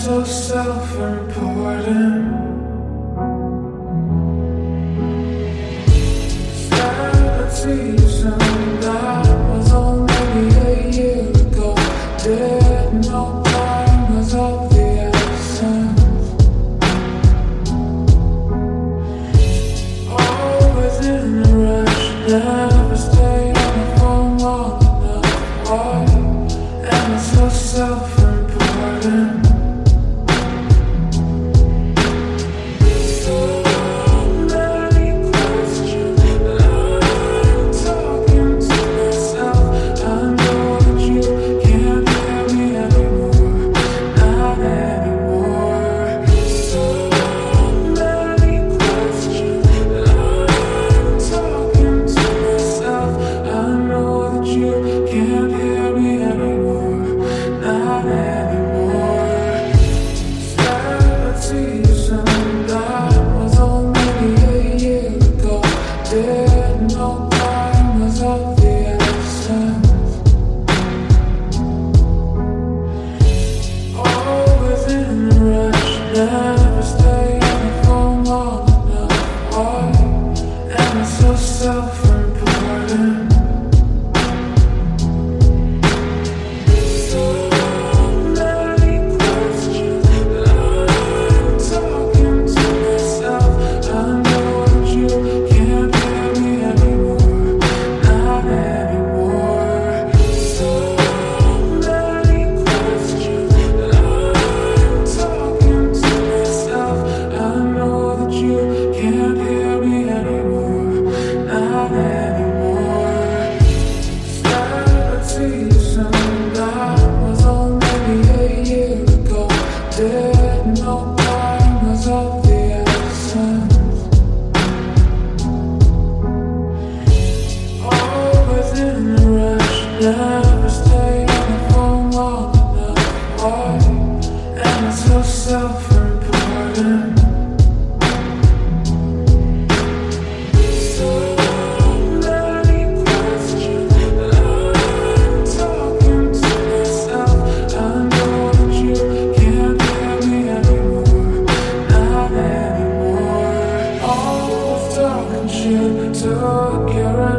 so self-important. Strategies and that was only a year ago. Didn't know time was of the essence. Always in a rush, never stay on the phone long enough. Why am I so self-important? Never stay on the phone long enough. Why am I so self-important? So many questions, but I'm talking to myself. I know that you can't hear me anymore, not anymore. So many questions, but I'm talking to myself. I know that you can't hear me anymore, not anymore. Strategies and that was only a year ago. Didn't know time was of the essence. Always in a rush, never stay on the phone long enough. Why am I so self-important? So many questions, but I'm talking to myself. I know that you can't hear me anymore, not anymore. Always talking shit to your